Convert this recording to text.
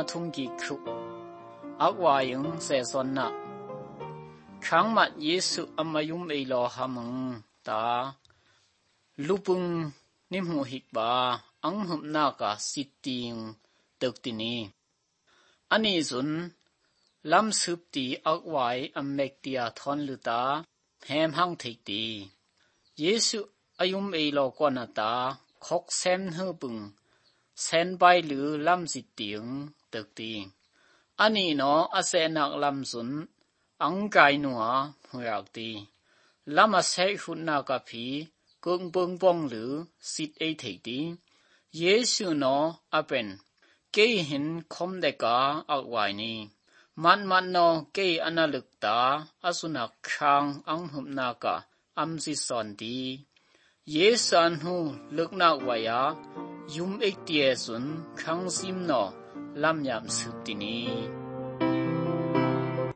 ทุมกิคุอักวายุงเสสนนะครั้งมัดเยซูอามายุมเอลอหามึงตาลูปุงนิมหูหิกบาอังหุมนากาสิติงตึกตินีอันนี้สุนลำสืบตีอักวายอัมเมกตียทอนลุตาแหมหังเทกตีเยซูอายุมเอลอกวนาตาคกเซมเฮปุงเซนไปหรือลำสิติงตึกตีอันนี้เนาะอาเซนักลำสุนอังไกนัวหัวอกตีลำอาเซหุนนากาพีกุงปงปงหรือสิทเอเทกตีเยซูเนาะอาเป็นเกยหินคมเดกาอักวายนี้มันเนาะเกยอนาลึกตาอสุนักคางอังหุมนากาอัมสิสอนตีเยซูอันหูลึกนักวายายุมเอกเตียสุนคังซิมเนาะลำยามสืบตีนี้